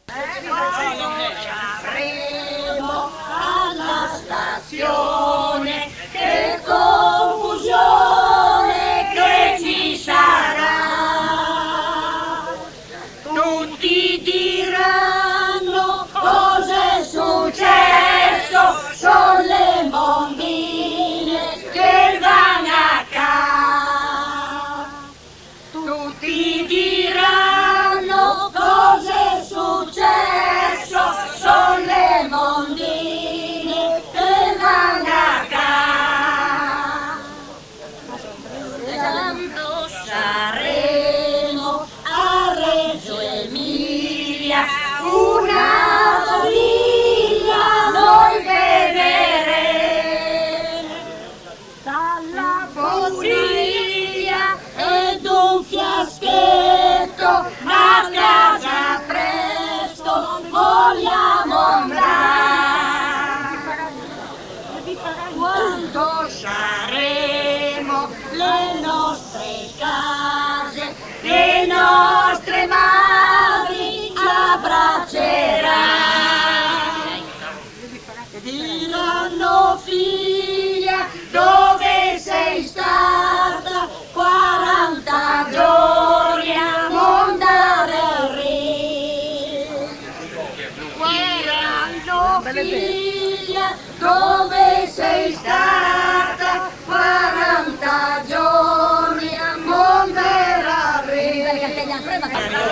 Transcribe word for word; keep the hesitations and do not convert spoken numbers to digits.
Quando ci avremo alla stazione, che confusione che ci sarà. Tutti diranno cos'è successo, sono le bambine che vanno a casa. Tutti diranno cos'è successo, sono le bambine che vanno a casa. Quando saremo a Reggio Emilia, una famiglia noi vedremo. Dalla bottiglia ed un fiaschetto a casa presto vogliamo andare. Quando saremo le nostre case, le nostre madri abbraccerai. Diranno: figlia, dove sei stata? quaranta giorni a mondare al re. Diranno: figlia, dove sei stata? quaranta giorni a mondare al re.